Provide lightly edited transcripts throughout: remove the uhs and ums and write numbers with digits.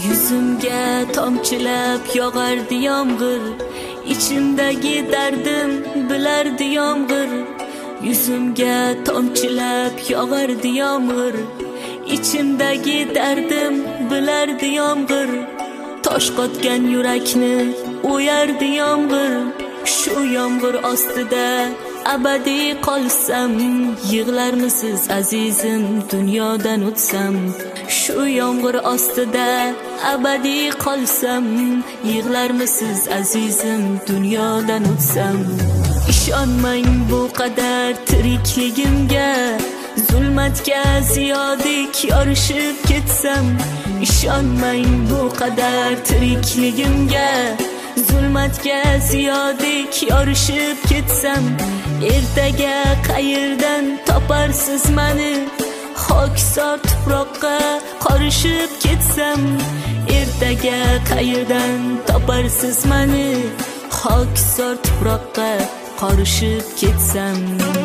Yuzimga tomchilab yog'ardi yomg'ir, ichimdagi dardim bilardi yomg'ir. Yuzimga tomchilab yog'ardi yomg'ir, ichimdagi dardim bilardi yomg'ir. Tosh qotgan yurakni o'yardi yomg'ir. Shu yomg'ir ostida abadiy qolsam, yig'larmisiz azizim dunyodan o'tsam. Shu yomg'ir ostida abadiy qolsam, yig'larmisiz azizim dunyodan o'tsam. Ishonmang bu qadar tirikligimga, zulmatga ziyodik yorishib ketsam. Ishonmang bu qadar tirikligimga, zulmatga ziyodik yorishib ketsam. Ertaga qayerdan toparsiz mani, xokisor tuproqqa qorishib ketsam. Ertaga qayerdan toparsiz mani, xokisor tuproqqa qorishib ketsam.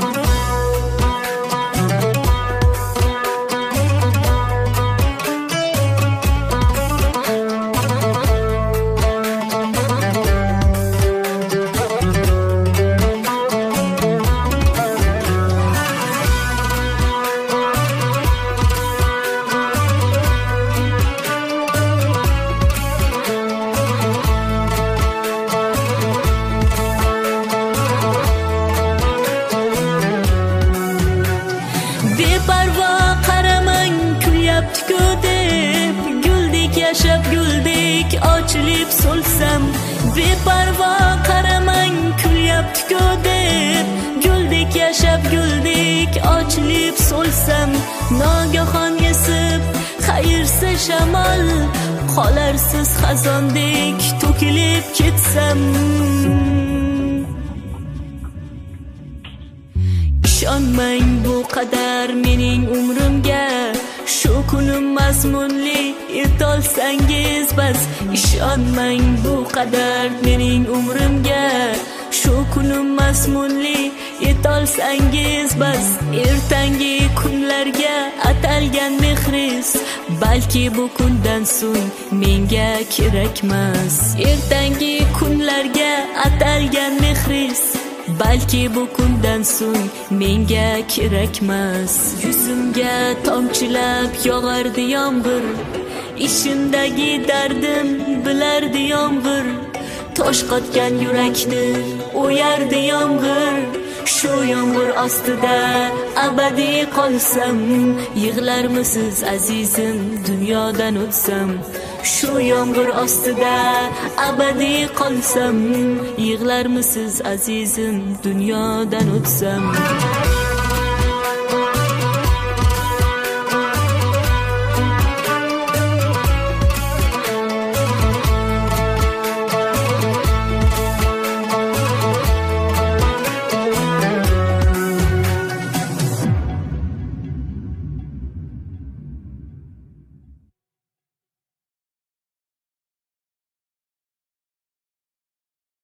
Beparvo qaramang kulyapti-ku deb, guldek yashab guldek ochilib so'lsam. Beparvo qaramang kulyapti-ku deb, guldek yashab guldek ochilib so'lsam. Nogahon esib qayirsa shamol, qolarsiz xazondek to'kilib ketsam. Ishonmang bu qadar mening umrimga, shu kunim mazmunli etolsangiz bas. Ishonmang bu qadar mening umrimga, shu kunim mazmunli etolsangiz bas. Ertangi kunlarga atalgan mehriz, balki bu kundan so'ng menga kerakmas. Ertangi kunlarga atalgan mehriz, balki bu kundan so'ng menga kerakmas. Yuzimga tomchilab yog'ardi yomg'ir, ichimdagi dardim bilardi yomg'ir. Tosh qotgan yurakni o'yardi yomg'ir. Shu yomg'ir ostida abadiy qolsam, yig'larmisiz azizim dunyodan o'tsam. Shu yomg'ir ostida abadiy qolsam, yig'larmisiz azizim dunyodan o'tsam.